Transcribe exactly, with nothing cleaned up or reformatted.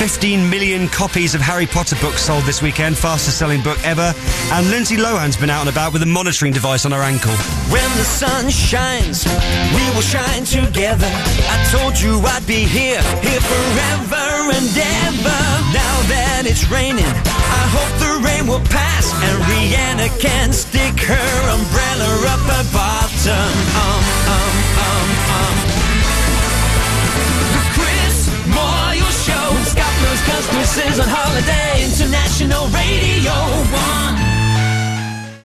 fifteen million copies of Harry Potter books sold this weekend, fastest selling book ever. And Lindsay Lohan's been out and about with a monitoring device on her ankle. When the sun shines, we will shine together. I told you I'd be here, here forever and ever. Now that it's raining, I hope the rain will pass and Rihanna can stick her umbrella up her bottom. Um, um.